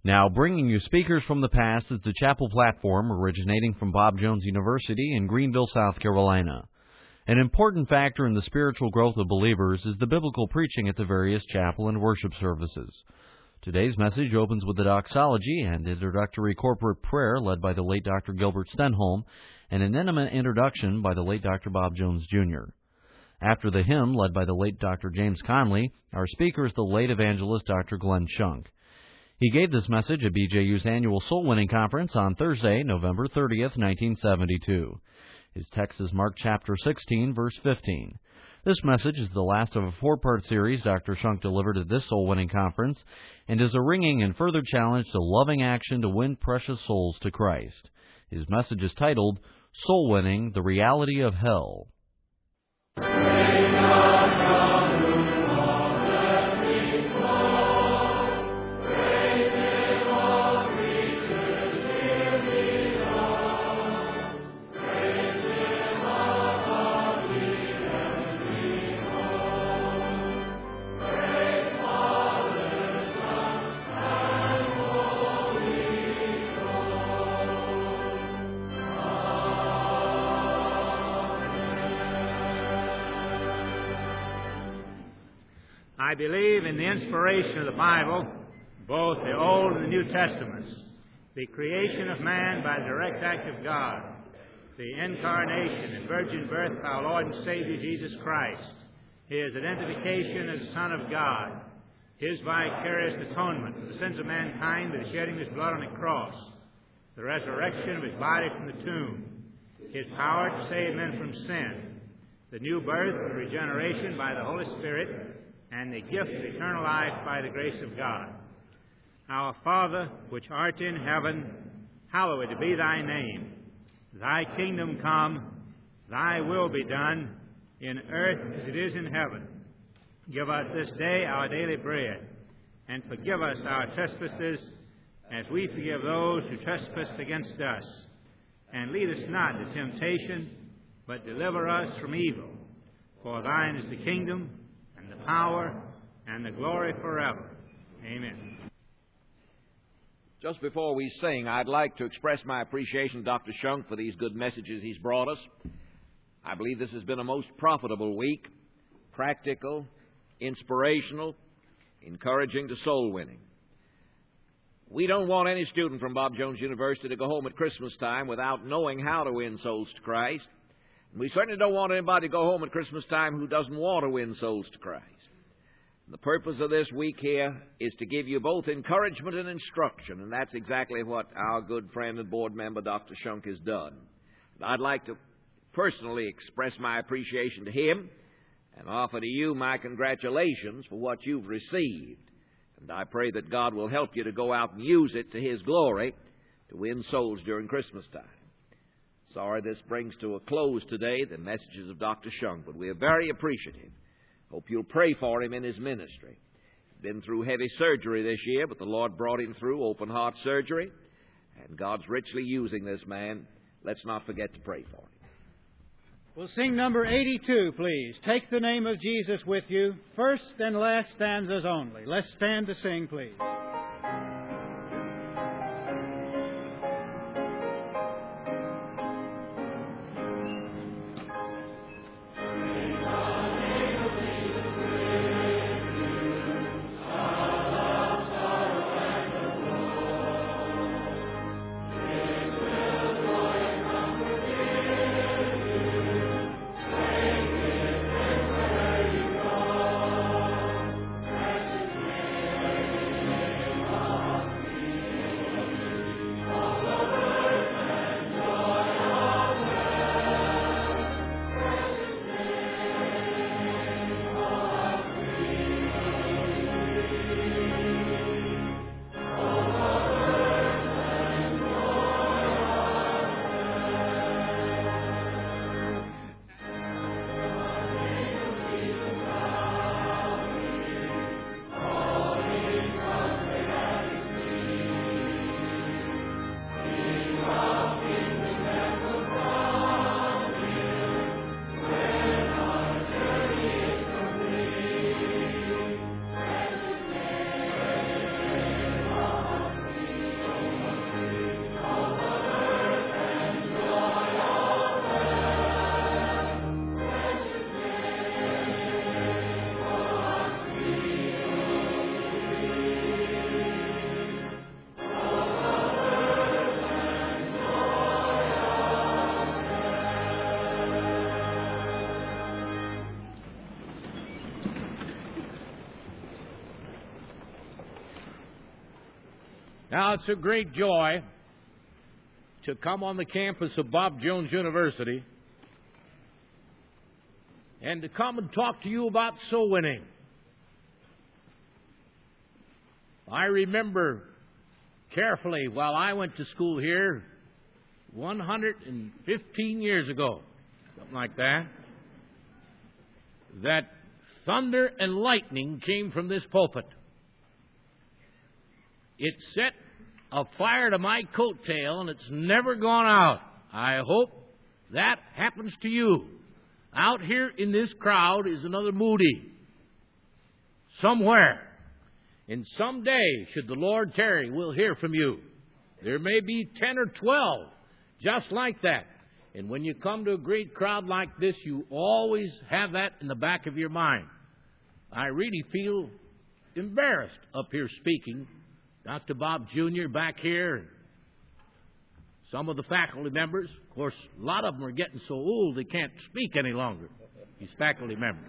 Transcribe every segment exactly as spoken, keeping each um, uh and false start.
Now, bringing you speakers from the past is the chapel platform originating from Bob Jones University in Greenville, South Carolina. An important factor in the spiritual growth of believers is the biblical preaching at the various chapel and worship services. Today's message opens with the doxology and introductory corporate prayer led by the late Doctor Gilbert Stenholm and an intimate introduction by the late Doctor Bob Jones, Junior After the hymn led by the late Doctor James Conley, our speaker is the late evangelist Doctor Glenn Shunk. He gave this message at B J U's annual Soul Winning Conference on Thursday, November thirtieth, nineteen seventy-two. His text is Mark chapter sixteen, verse fifteen. This message is the last of a four-part series Doctor Shunk delivered at this Soul Winning Conference and is a ringing and further challenge to loving action to win precious souls to Christ. His message is titled, Soul Winning, the Reality of Hell. I believe in the inspiration of the Bible, both the Old and the New Testaments, the creation of man by the direct act of God, the incarnation and virgin birth of our Lord and Savior Jesus Christ, His identification as the Son of God, His vicarious atonement for the sins of mankind by the shedding of His blood on the cross, the resurrection of His body from the tomb, His power to save men from sin, the new birth and regeneration by the Holy Spirit, and the gift of eternal life by the grace of God. Our Father, which art in heaven, hallowed be thy name. Thy kingdom come, thy will be done, in earth as it is in heaven. Give us this day our daily bread, and forgive us our trespasses, as we forgive those who trespass against us. And lead us not into temptation, but deliver us from evil. For thine is the kingdom, the power, and the glory forever. Amen. Just before we sing, I'd like to express my appreciation to Doctor Shunk for these good messages he's brought us. I believe this has been a most profitable week, practical, inspirational, encouraging to soul winning. We don't want any student from Bob Jones University to go home at Christmas time without knowing how to win souls to Christ. We certainly don't want anybody to go home at Christmas time who doesn't want to win souls to Christ. The purpose of this week here is to give you both encouragement and instruction, and that's exactly what our good friend and board member, Doctor Shunk, has done. And I'd like to personally express my appreciation to him and offer to you my congratulations for what you've received. And I pray that God will help you to go out and use it to His glory to win souls during Christmas time. Sorry this brings to a close today the messages of Doctor Shunk, but we are very appreciative. Hope you'll pray for him in his ministry. He's been through heavy surgery this year, but the Lord brought him through open heart surgery, and God's richly using this man. Let's not forget to pray for him. We'll sing number eighty-two, please. Take the name of Jesus with you. First and last stanzas only. Let's stand to sing, please. Thank you. Now, it's a great joy to come on the campus of Bob Jones University and to come and talk to you about soul winning. I remember carefully while I went to school here one hundred fifteen years ago, something like that, that thunder and lightning came from this pulpit. It set a fire to my coattail, and it's never gone out. I hope that happens to you. Out here in this crowd is another Moody. Somewhere. And someday, should the Lord tarry, we'll hear from you. There may be ten or twelve just like that. And when you come to a great crowd like this, you always have that in the back of your mind. I really feel embarrassed up here speaking. Doctor Bob Junior back here, some of the faculty members. Of course, a lot of them are getting so old they can't speak any longer, these faculty members.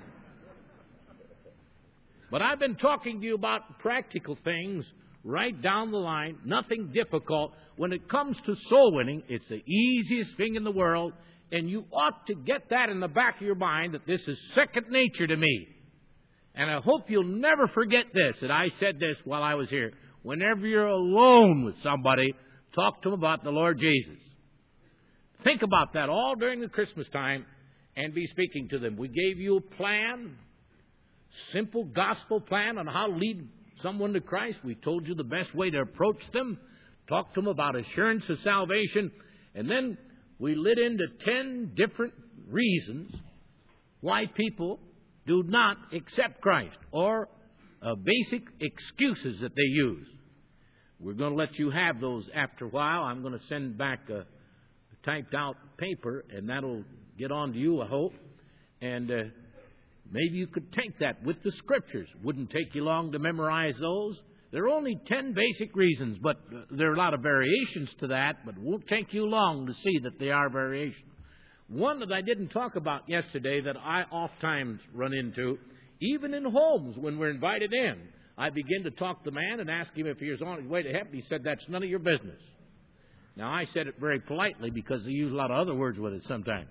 But I've been talking to you about practical things right down the line, nothing difficult. When it comes to soul winning, it's the easiest thing in the world, and you ought to get that in the back of your mind that this is second nature to me. And I hope you'll never forget this, that I said this while I was here. Whenever you're alone with somebody, talk to them about the Lord Jesus. Think about that all during the Christmas time and be speaking to them. We gave you a plan, simple gospel plan on how to lead someone to Christ. We told you the best way to approach them, talk to them about assurance of salvation, and then we lit into ten different reasons why people do not accept Christ, or uh, basic excuses that they use. We're going to let you have those after a while. I'm going to send back a typed out paper, and that'll get on to you, I hope. And uh, maybe you could take that with the Scriptures. Wouldn't take you long to memorize those. There are only ten basic reasons, but uh, there are a lot of variations to that, but it won't take you long to see that they are variations. One that I didn't talk about yesterday that I oftentimes run into, even in homes when we're invited in, I begin to talk to the man and ask him if he was on his way to heaven. He said, that's none of your business. Now, I said it very politely because they use a lot of other words with it sometimes.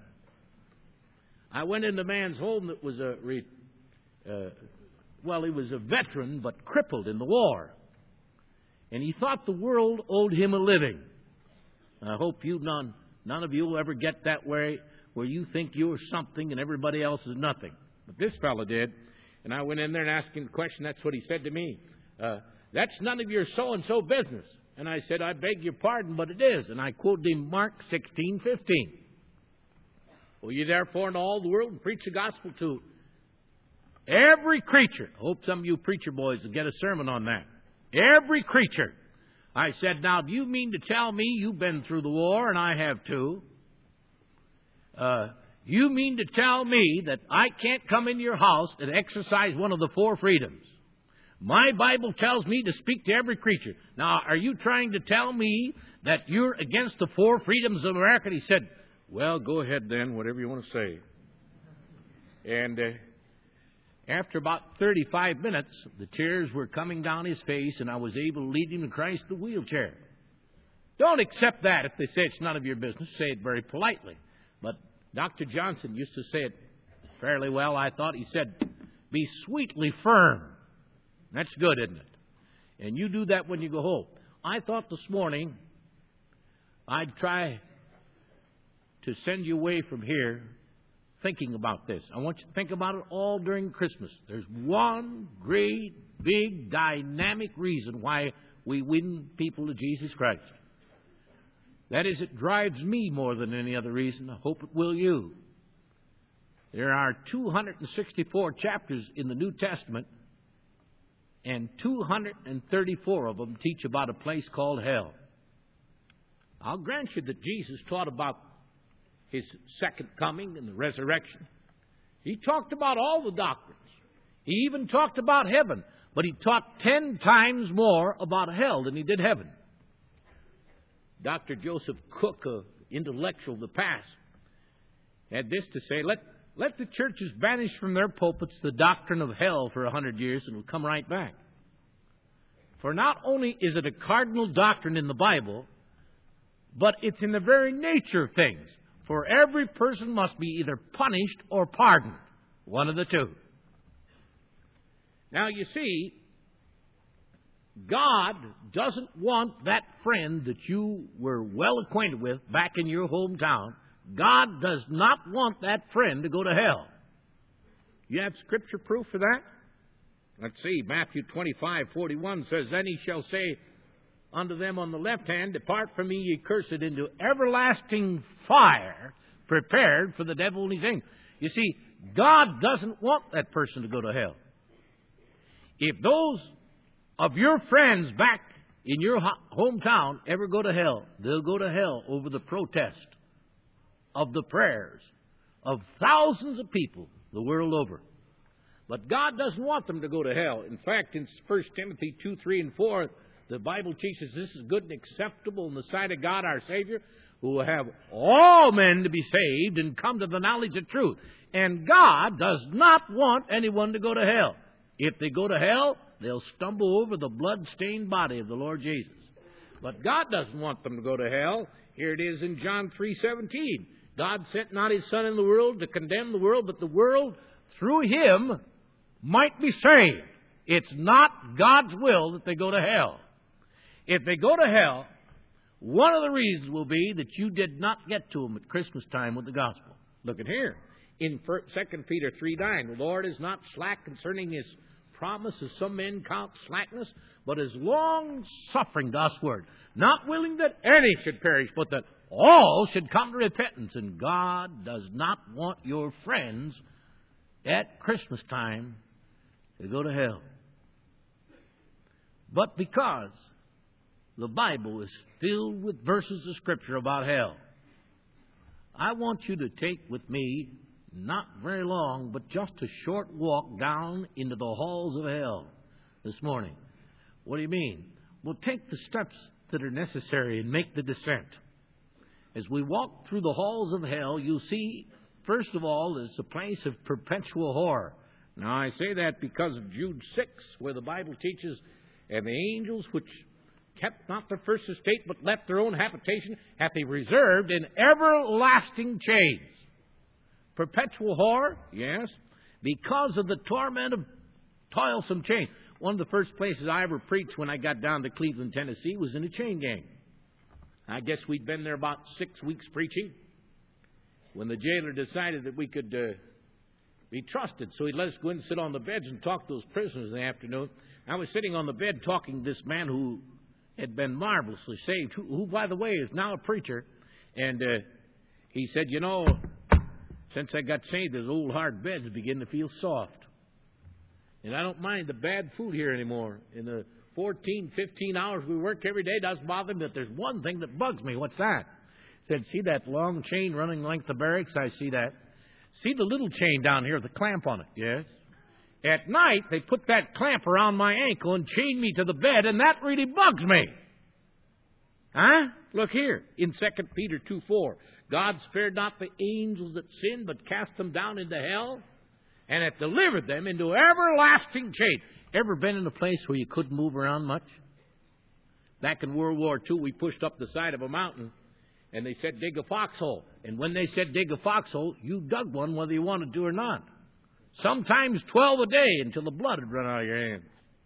I went into a man's home that was a, uh, well, he was a veteran but crippled in the war. And he thought the world owed him a living. I hope you none, none of you will ever get that way where you think you're something and everybody else is nothing. But this fellow did. And I went in there and asked him the question. That's what he said to me. Uh, that's none of your so-and-so business. And I said, I beg your pardon, but it is. And I quoted him Mark sixteen fifteen. Go ye therefore into all the world and preach the gospel to every creature. I hope some of you preacher boys will get a sermon on that. Every creature. I said, now, do you mean to tell me you've been through the war, and I have too? Uh, you mean to tell me that I can't come into your house and exercise one of the four freedoms? My Bible tells me to speak to every creature. Now, are you trying to tell me that you're against the four freedoms of America? And he said, well, go ahead then, whatever you want to say. And uh, after about thirty-five minutes, the tears were coming down his face, and I was able to lead him to Christ in the wheelchair. Don't accept that if they say it's none of your business. Say it very politely. But Doctor Johnson used to say it fairly well, I thought. He said, be sweetly firm. That's good, isn't it? And you do that when you go home. I thought this morning I'd try to send you away from here thinking about this. I want you to think about it all during Christmas. There's one great, big, dynamic reason why we win people to Jesus Christ. That is, it drives me more than any other reason. I hope it will you. There are two hundred sixty-four chapters in the New Testament, and two hundred thirty-four of them teach about a place called hell. I'll grant you that Jesus taught about His second coming and the resurrection. He talked about all the doctrines. He even talked about heaven, but he taught ten times more about hell than he did heaven. Doctor Joseph Cook, an intellectual of the past, had this to say, let, let the churches banish from their pulpits the doctrine of hell for a hundred years and it'll come right back. For not only is it a cardinal doctrine in the Bible, but it's in the very nature of things. For every person must be either punished or pardoned. One of the two. Now, you see, God doesn't want that friend that you were well acquainted with back in your hometown. God does not want that friend to go to hell. You have scripture proof for that? Let's see, Matthew twenty-five forty-one says, Then he shall say unto them on the left hand, Depart from me, ye cursed, into everlasting fire, prepared for the devil and his angels. You see, God doesn't want that person to go to hell. If those of your friends back in your hometown ever go to hell, they'll go to hell over the protest of the prayers of thousands of people the world over. But God doesn't want them to go to hell. In fact, in First Timothy two, three, and four, the Bible teaches this is good and acceptable in the sight of God our Savior, who will have all men to be saved and come to the knowledge of truth. And God does not want anyone to go to hell. If they go to hell, they'll stumble over the blood-stained body of the Lord Jesus. But God doesn't want them to go to hell. Here it is in John three seventeen. God sent not His Son in the world to condemn the world, but the world through Him might be saved. It's not God's will that they go to hell. If they go to hell, one of the reasons will be that you did not get to them at Christmas time with the gospel. Look at here. In Second Peter three nine, the Lord is not slack concerning His promise, as some men count slackness, but is long-suffering to usward, not willing that any should perish, but that all should come to repentance. And God does not want your friends at Christmas time to go to hell. But because the Bible is filled with verses of Scripture about hell, I want you to take with me, not very long, but just a short walk down into the halls of hell this morning. What do you mean? Well, take the steps that are necessary and make the descent. As we walk through the halls of hell, you'll see, first of all, it's a place of perpetual horror. Now, I say that because of Jude six, where the Bible teaches, And the angels which kept not their first estate, but left their own habitation, hath He reserved in everlasting chains. Perpetual horror? Yes. Because of the torment of toilsome chains. One of the first places I ever preached when I got down to Cleveland, Tennessee, was in a chain gang. I guess we'd been there about six weeks preaching when the jailer decided that we could uh, be trusted. So he let us go in and sit on the beds and talk to those prisoners in the afternoon. I was sitting on the bed talking to this man who had been marvelously saved, who, who by the way, is now a preacher. And uh, he said, you know, since I got saved, those old hard beds begin to feel soft. And I don't mind the bad food here anymore. In the fourteen, fifteen hours we work every day, it doesn't bother me, but there's one thing that bugs me. What's that? He said, see that long chain running length of barracks? I see that. See the little chain down here with the clamp on it? Yes. At night, they put that clamp around my ankle and chain me to the bed, and that really bugs me. Huh? Look here, in Second Peter two four. God spared not the angels that sinned, but cast them down into hell, and hath delivered them into everlasting chains. Ever been in a place where you couldn't move around much? Back in World War Two, we pushed up the side of a mountain, and they said, dig a foxhole. And when they said dig a foxhole, you dug one whether you wanted to or not. Sometimes twelve a day until the blood had run out of your hands.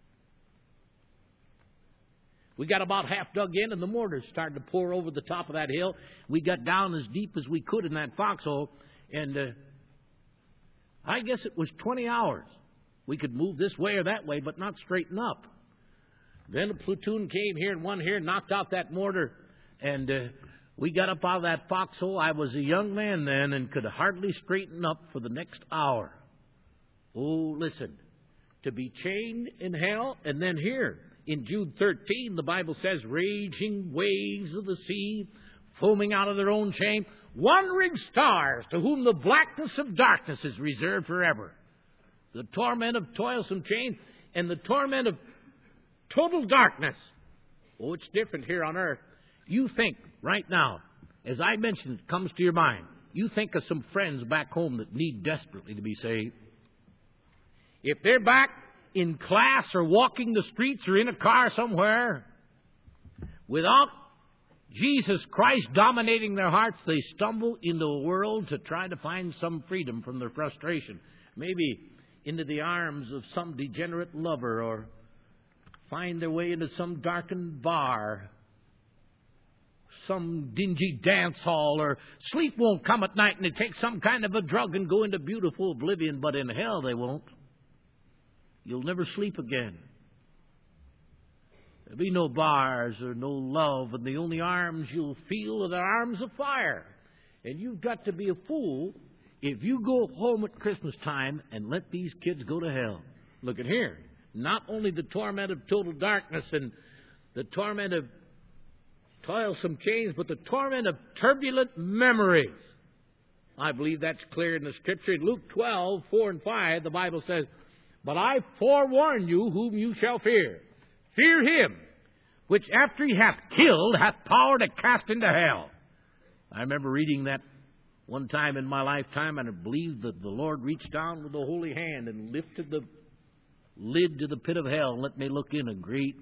We got about half dug in, and the mortars started to pour over the top of that hill. We got down as deep as we could in that foxhole, and uh, I guess it was twenty hours. We could move this way or that way, but not straighten up. Then a platoon came here and one here, knocked out that mortar, and uh, we got up out of that foxhole. I was a young man then and could hardly straighten up for the next hour. Oh, listen, to be chained in hell, and then here, in Jude thirteen, the Bible says, raging waves of the sea, foaming out of their own shame, wandering stars, to whom the blackness of darkness is reserved forever. The torment of toilsome chains and the torment of total darkness. Oh, it's different here on earth. You think right now, as I mentioned, it comes to your mind, you think of some friends back home that need desperately to be saved. If they're back in class or walking the streets or in a car somewhere, without Jesus Christ dominating their hearts, they stumble into a world to try to find some freedom from their frustration. Maybe into the arms of some degenerate lover, or find their way into some darkened bar, some dingy dance hall, or sleep won't come at night and they take some kind of a drug and go into beautiful oblivion, but in hell they won't. You'll never sleep again. There'll be no bars or no love, and the only arms you'll feel are the arms of fire. And you've got to be a fool if you go home at Christmas time and let these kids go to hell. Look at here. Not only the torment of total darkness and the torment of toilsome chains, but the torment of turbulent memories. I believe that's clear in the Scripture. In Luke twelve, four and five, the Bible says, "But I forewarn you whom you shall fear. Fear him, which after he hath killed, hath power to cast into hell." I remember reading that one time in my lifetime, and I believe that the Lord reached down with a holy hand and lifted the lid to the pit of hell and let me look in a great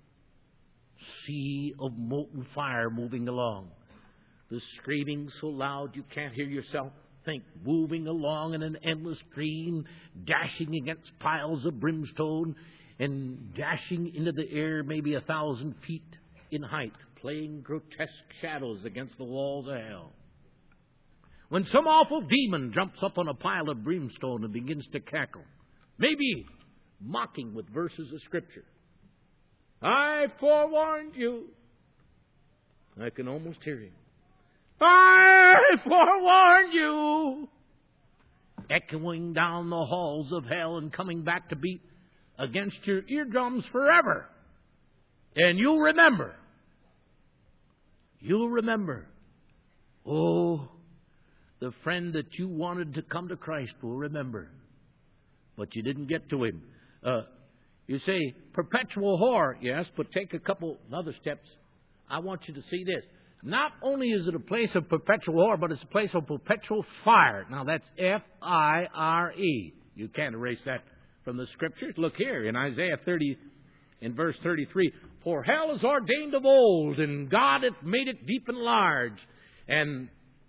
sea of molten fire moving along. The screaming so loud you can't hear yourself think, moving along in an endless stream, dashing against piles of brimstone, and dashing into the air maybe a thousand feet in height, playing grotesque shadows against the walls of hell. When some awful demon jumps up on a pile of brimstone and begins to cackle, maybe mocking with verses of Scripture, "I forewarned you." I can almost hear him. "I forewarned you," echoing down the halls of hell and coming back to beat against your eardrums forever. And you'll remember. You'll remember. Oh, the friend that you wanted to come to Christ will remember. But you didn't get to him. Uh, you say, perpetual horror. Yes, but take a couple other steps. I want you to see this. Not only is it a place of perpetual horror, but it's a place of perpetual fire. Now, that's F I R E. You can't erase that from the Scriptures. Look here in Isaiah thirty, in verse thirty-three. "For hell is ordained of old, and God hath made it deep and large. And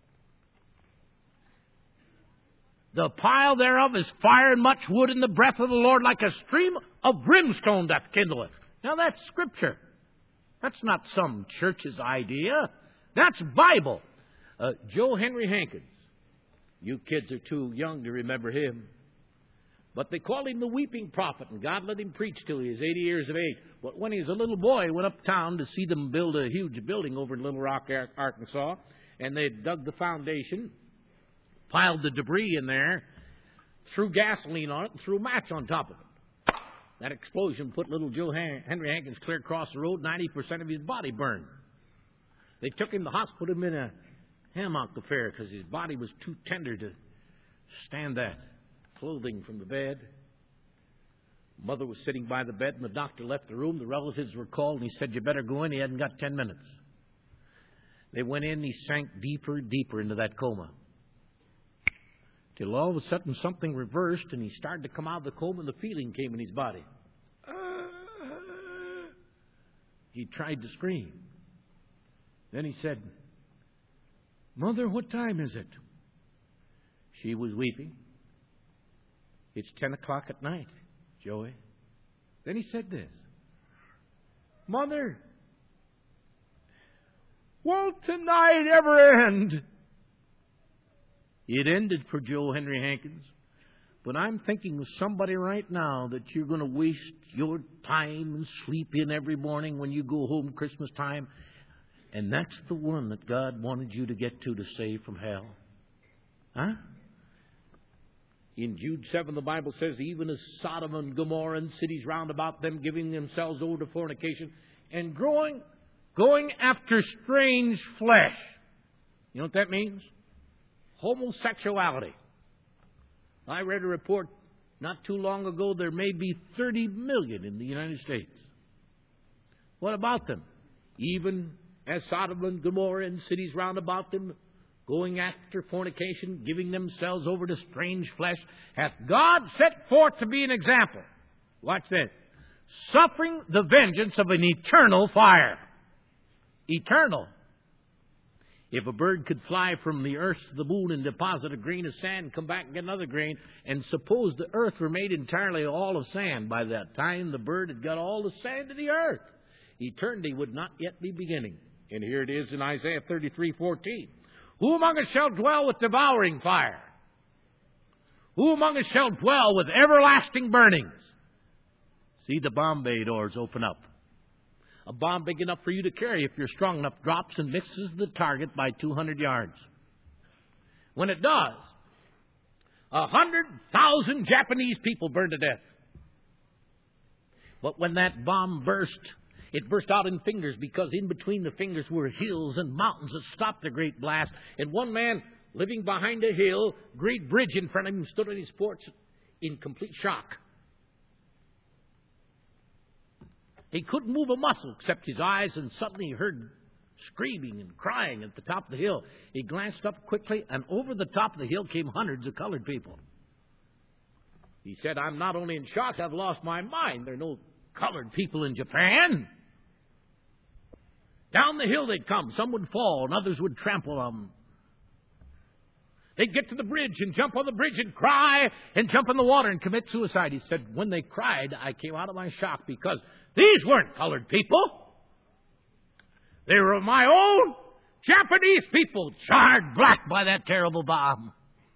the pile thereof is fire and much wood, and the breath of the Lord like a stream of brimstone doth kindle it." Now that's Scripture. That's not some church's idea. That's Bible. Uh, Joe Henry Hankins. You kids are too young to remember him. But they called him the weeping prophet, and God let him preach till he was eighty years of age. But when he was a little boy, he went uptown to see them build a huge building over in Little Rock, Arkansas. And they dug the foundation, piled the debris in there, threw gasoline on it, and threw a match on top of it. That explosion put little Joe Henry Hankins clear across the road, ninety percent of his body burned. They took him to the hospital, put him in a hammock affair because his body was too tender to stand that. Clothing from the bed. Mother was sitting by the bed, and the doctor left the room. The relatives were called, and he said, "You better go in." He hadn't got ten minutes. They went in, and he sank deeper and deeper into that coma. Till all of a sudden something reversed, and he started to come out of the coma, and the feeling came in his body. He tried to scream. Then he said, "Mother, what time is it?" She was weeping. "It's ten o'clock at night, Joey." Then he said this, "Mother, won't tonight ever end?" It ended for Joe Henry Hankins. But I'm thinking of somebody right now that you're going to waste your time and sleep in every morning when you go home Christmas time. And that's the one that God wanted you to get to to save from hell. Huh? In Jude seven, the Bible says, "Even as Sodom and Gomorrah and cities round about them, giving themselves over to fornication and growing, going after strange flesh." You know what that means? Homosexuality. I read a report not too long ago, there may be thirty million in the United States. What about them? Even as Sodom and Gomorrah and cities round about them, going after fornication, giving themselves over to strange flesh, hath God set forth to be an example, Watch this. Suffering the vengeance of an eternal fire. Eternal. If a bird could fly from the earth to the moon and deposit a grain of sand, come back and get another grain, and suppose the earth were made entirely all of sand, by that time the bird had got all the sand of the earth. Eternity would not yet be beginning. And here it is in Isaiah thirty-three fourteen. Who among us shall dwell with devouring fire? Who among us shall dwell with everlasting burnings? See the bomb bay doors open up. A bomb big enough for you to carry, if you're strong enough, drops and misses the target by two hundred yards. When it does, a hundred thousand Japanese people burn to death. But when that bomb burst, it burst out in fingers, because in between the fingers were hills and mountains that stopped the great blast. And one man living behind a hill, great bridge in front of him, stood on his porch in complete shock. He couldn't move a muscle except his eyes, and suddenly he heard screaming and crying at the top of the hill. He glanced up quickly, and over the top of the hill came hundreds of colored people. He said, I'm not only in shock, I've lost my mind. There are no colored people in Japan. Down the hill they'd come. Some would fall, and others would trample on them. They'd get to the bridge and jump on the bridge and cry and jump in the water and commit suicide. He said, when they cried, I came out of my shock, because these weren't colored people. They were my own Japanese people, charred black by that terrible bomb.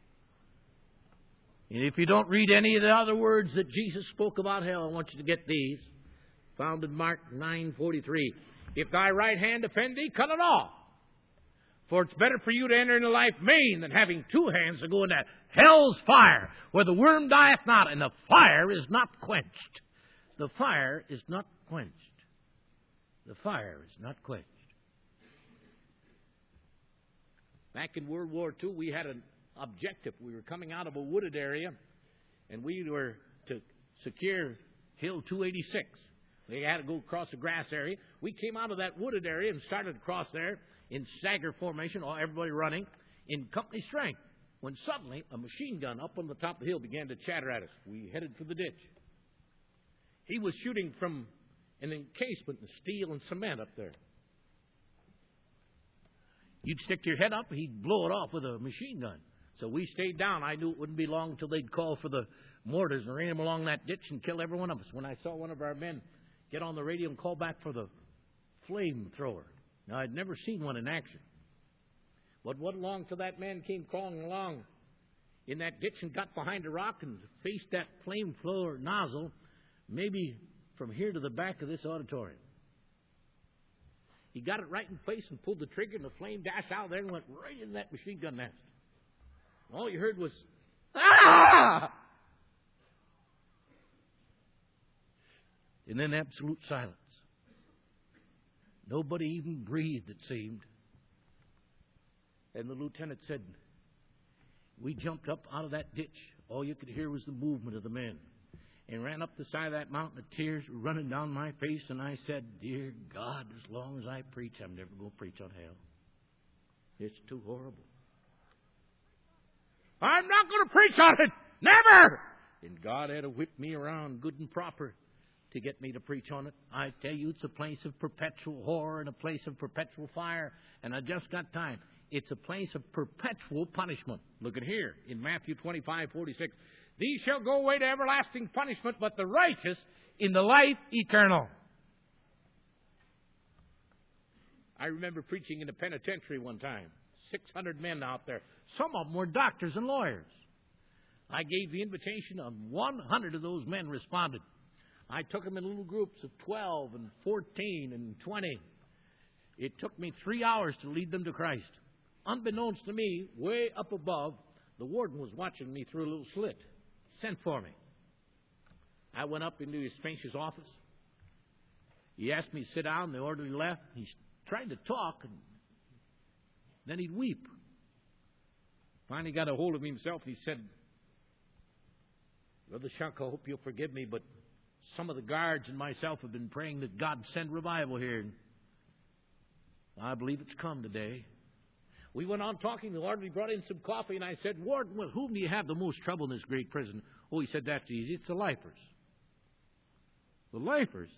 And if you don't read any of the other words that Jesus spoke about hell, I want you to get these. Found in Mark nine forty-three. If thy right hand offend thee, cut it off. For it's better for you to enter into life maimed than having two hands to go into hell's fire, where the worm dieth not, and the fire is not quenched. The fire is not quenched. The fire is not quenched. Back in World War Two, we had an objective. We were coming out of a wooded area, and we were to secure Hill two eighty-six. We had to go across a grass area. We came out of that wooded area and started across there in stagger formation, all everybody running, in company strength, when suddenly a machine gun up on the top of the hill began to chatter at us. We headed for the ditch. He was shooting from an encasement in steel and cement up there. You'd stick your head up, he'd blow it off with a machine gun. So we stayed down. I knew it wouldn't be long until they'd call for the mortars and rain them along that ditch and kill every one of us. When I saw one of our men get on the radio and call back for the flamethrower. Now, I'd never seen one in action. But what long till that man came crawling along in that ditch and got behind a rock and faced that flamethrower nozzle, maybe from here to the back of this auditorium. He got it right in place and pulled the trigger, and the flame dashed out there and went right in that machine gun nest. All you heard was, ah! And then absolute silence. Nobody even breathed, it seemed. And the lieutenant said, we jumped up out of that ditch. All you could hear was the movement of the men. And ran up the side of that mountain. The tears were running down my face. And I said, dear God, as long as I preach, I'm never going to preach on hell. It's too horrible. I'm not going to preach on it. Never! And God had to whip me around good and proper to get me to preach on it. I tell you, it's a place of perpetual horror and a place of perpetual fire. And I just got time. It's a place of perpetual punishment. Look at here in Matthew twenty-five forty-six. These shall go away to everlasting punishment, but the righteous in the life eternal. I remember preaching in a penitentiary one time. six hundred men out there. Some of them were doctors and lawyers. I gave the invitation, and one hundred of those men responded. I took them in little groups of twelve and fourteen and twenty. It took me three hours to lead them to Christ. Unbeknownst to me, way up above, the warden was watching me through a little slit. Sent for me. I went up into his spacious office. He asked me to sit down. The orderly left. He's trying to talk, and then he'd weep. Finally got a hold of himself, and he said, Brother Shunk, I hope you'll forgive me, but some of the guards and myself have been praying that God send revival here. I believe it's come today. We went on talking. The orderly brought in some coffee, and I said, Warden, with whom do you have the most trouble in this great prison? Oh, he said, that's easy. It's the lifers. The lifers.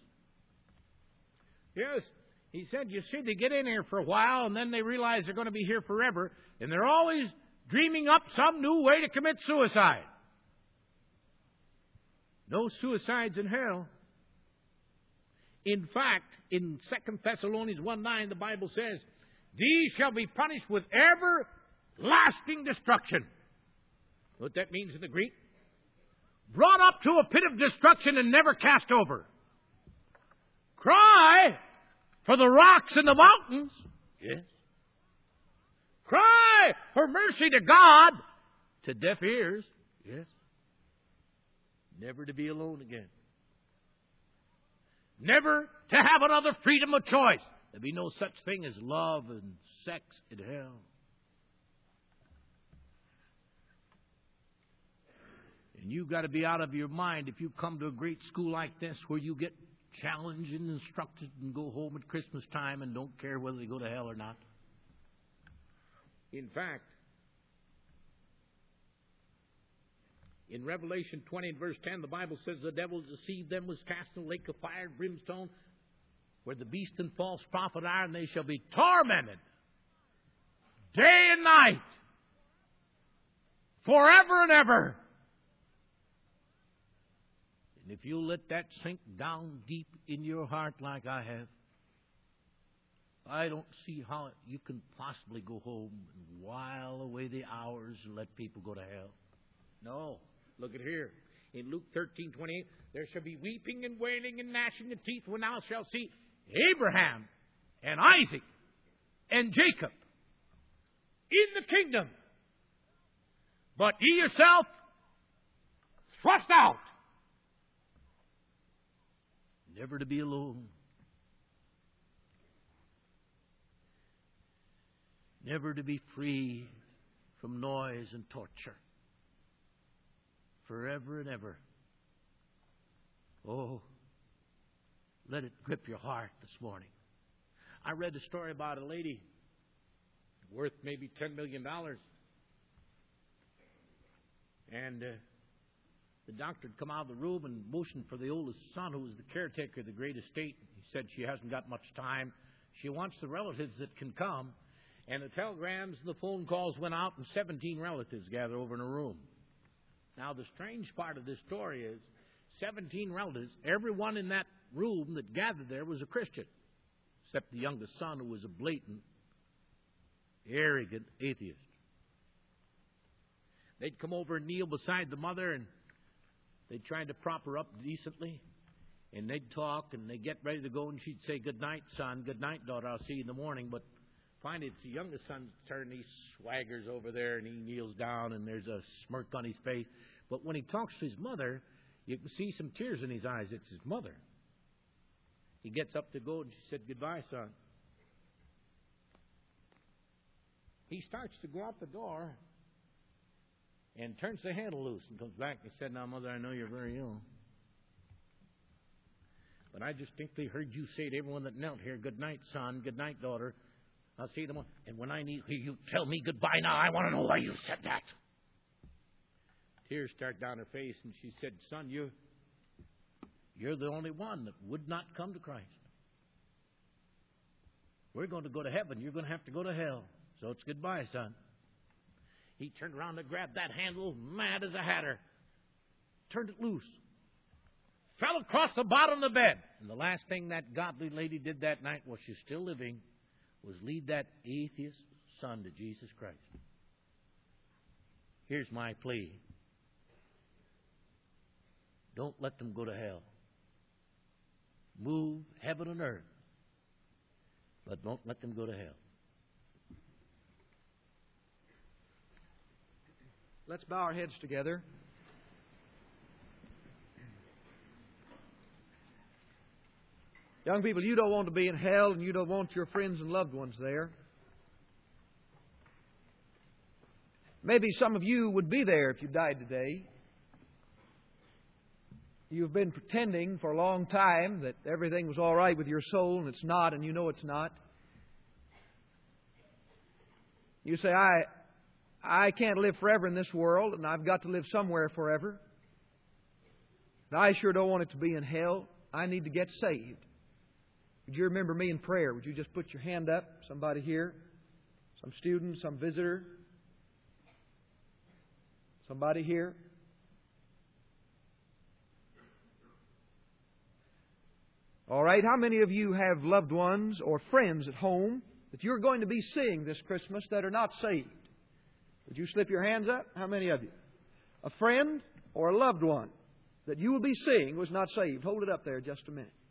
Yes, he said, you see, they get in here for a while, and then they realize they're going to be here forever, and they're always dreaming up some new way to commit suicide. No suicides in hell. In fact, in Second Thessalonians one nine, the Bible says, these shall be punished with everlasting destruction. What that means in the Greek? Brought up to a pit of destruction and never cast over. Cry for the rocks and the mountains. Yes. Cry for mercy to God. To deaf ears. Yes. Never to be alone again. Never to have another freedom of choice. There'll be no such thing as love and sex in hell. And you've got to be out of your mind if you come to a great school like this where you get challenged and instructed and go home at Christmas time and don't care whether they go to hell or not. In fact, in Revelation twenty and verse ten, the Bible says the devil deceived them, was cast in the lake of fire and brimstone, where the beast and false prophet are, and they shall be tormented day and night, forever and ever. And if you let that sink down deep in your heart like I have, I don't see how you can possibly go home and while away the hours and let people go to hell. No. Look at here. In Luke thirteen twenty-eight, there shall be weeping and wailing and gnashing of teeth when thou shalt see Abraham and Isaac and Jacob in the kingdom. But ye yourself thrust out. Never to be alone. Never to be free from noise and torture. Forever and ever. Oh, let it grip your heart this morning. I read a story about a lady worth maybe ten million dollars. And uh, the doctor had come out of the room and motioned for the oldest son, who was the caretaker of the great estate. He said she hasn't got much time. She wants the relatives that can come. And the telegrams and the phone calls went out, and seventeen relatives gathered over in a room. Now, the strange part of this story is seventeen relatives, everyone in that room that gathered there was a Christian, except the youngest son, who was a blatant, arrogant atheist. They'd come over and kneel beside the mother, and they'd try to prop her up decently, and they'd talk, and they'd get ready to go, and she'd say, "Good night, son. Good night, daughter. I'll see you in the morning." But finally, it's the youngest son's turn. He swaggers over there, and he kneels down, and there's a smirk on his face. But when he talks to his mother, you can see some tears in his eyes. It's his mother. He gets up to go, and she said, "Goodbye, son." He starts to go out the door and turns the handle loose and comes back and said, "Now, Mother, I know you're very ill, but I distinctly heard you say to everyone that knelt here, 'Good night, son. Good night, daughter. I'll see you tomorrow. And when I need you, tell me goodbye now. I want to know why you said that.'" Tears start down her face, and she said, "Son, you, you're the only one that would not come to Christ. We're going to go to heaven. You're going to have to go to hell. So it's goodbye, son." He turned around to grab that handle, mad as a hatter, turned it loose, fell across the bottom of the bed. And the last thing that godly lady did that night, while she's still living, was lead that atheist son to Jesus Christ. Here's my plea. Don't let them go to hell. Move heaven and earth, but don't let them go to hell. Let's bow our heads together. Young people, you don't want to be in hell, and you don't want your friends and loved ones there. Maybe some of you would be there if you died today. You've been pretending for a long time that everything was all right with your soul, and it's not, and you know it's not. You say, I, I can't live forever in this world, and I've got to live somewhere forever. And I sure don't want it to be in hell. I need to get saved. Would you remember me in prayer? Would you just put your hand up? Somebody here? Some student? Some visitor? Somebody here? All right, how many of you have loved ones or friends at home that you're going to be seeing this Christmas that are not saved? Would you slip your hands up? How many of you? A friend or a loved one that you will be seeing was not saved. Hold it up there just a minute.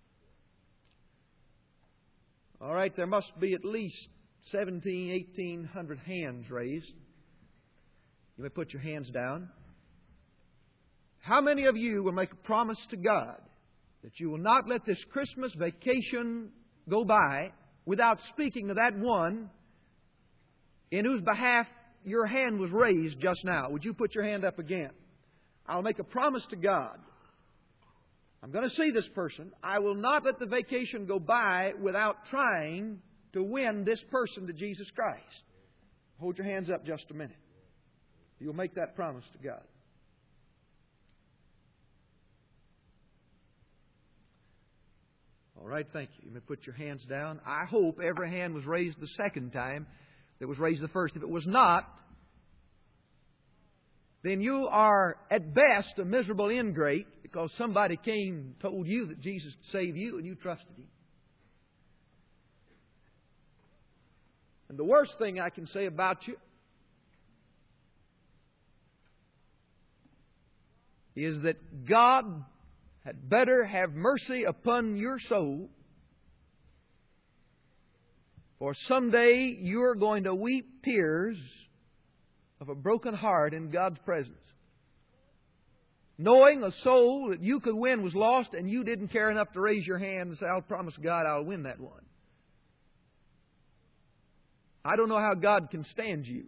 All right, there must be at least seventeen, eighteen hundred hands raised. You may put your hands down. How many of you will make a promise to God that you will not let this Christmas vacation go by without speaking to that one in whose behalf your hand was raised just now? Would you put your hand up again? I'll make a promise to God. I'm going to see this person. I will not let the vacation go by without trying to win this person to Jesus Christ. Hold your hands up just a minute. You'll make that promise to God. All right, thank you. You may put your hands down. I hope every hand was raised the second time that was raised the first. If it was not, then you are at best a miserable ingrate because somebody came and told you that Jesus could save you and you trusted Him. And the worst thing I can say about you is that God had better have mercy upon your soul, for someday you're going to weep tears of a broken heart in God's presence, knowing a soul that you could win was lost and you didn't care enough to raise your hand and say, I'll promise God I'll win that one. I don't know how God can stand you.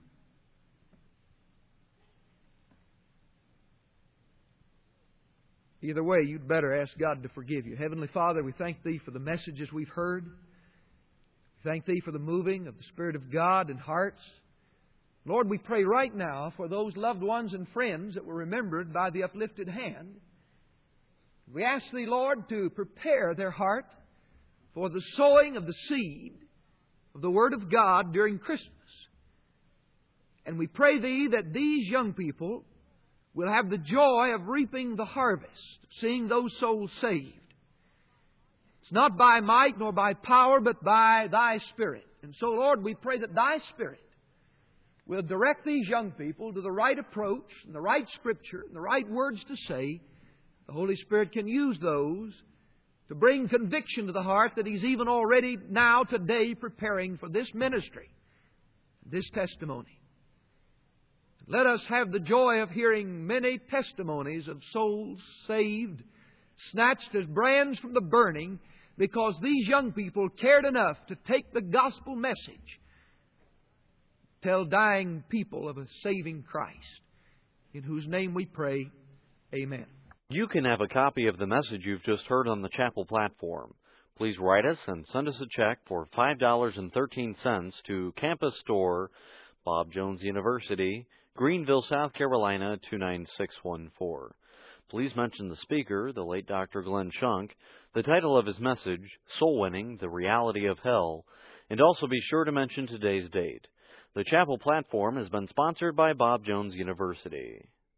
Either way, you'd better ask God to forgive you. Heavenly Father, we thank Thee for the messages we've heard. We thank Thee for the moving of the Spirit of God in hearts. Lord, we pray right now for those loved ones and friends that were remembered by the uplifted hand. We ask Thee, Lord, to prepare their heart for the sowing of the seed of the Word of God during Christmas. And we pray Thee that these young people will have the joy of reaping the harvest, seeing those souls saved. It's not by might nor by power, but by Thy Spirit. And so, Lord, we pray that Thy Spirit will direct these young people to the right approach, and the right Scripture, and the right words to say. The Holy Spirit can use those to bring conviction to the heart that He's even already now, today, preparing for this ministry, this testimony. Let us have the joy of hearing many testimonies of souls saved, snatched as brands from the burning, because these young people cared enough to take the gospel message, tell dying people of a saving Christ, in whose name we pray, amen. You can have a copy of the message you've just heard on the chapel platform. Please write us and send us a check for five dollars and thirteen cents to Campus Store, Bob Jones University, Greenville, South Carolina, two nine six one four. Please mention the speaker, the late Doctor Glenn Shunk, the title of his message, Soul Winning, the Reality of Hell, and also be sure to mention today's date. The chapel platform has been sponsored by Bob Jones University.